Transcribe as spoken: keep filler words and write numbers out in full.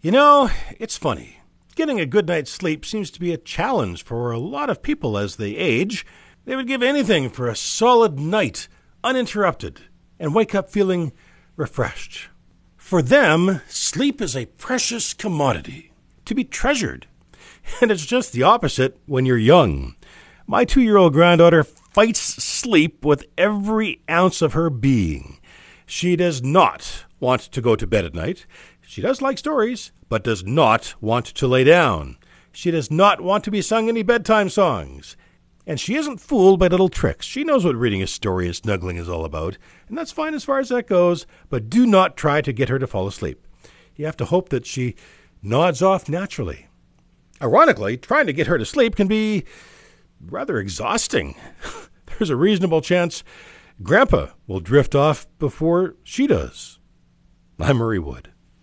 You know, it's funny. Getting a good night's sleep seems to be a challenge for a lot of people as they age. They would give anything for a solid night, uninterrupted, and wake up feeling refreshed. For them, sleep is a precious commodity, to be treasured. And it's just the opposite when you're young. My two-year-old granddaughter fights sleep with every ounce of her being. She does not want to go to bed at night. She does like stories, but does not want to lay down. She does not want to be sung any bedtime songs. And she isn't fooled by little tricks. She knows what reading a story and snuggling is all about, and that's fine as far as that goes, but do not try to get her to fall asleep. You have to hope that she nods off naturally. Ironically, trying to get her to sleep can be rather exhausting. There's a reasonable chance Grandpa will drift off before she does. I'm Murray Wood.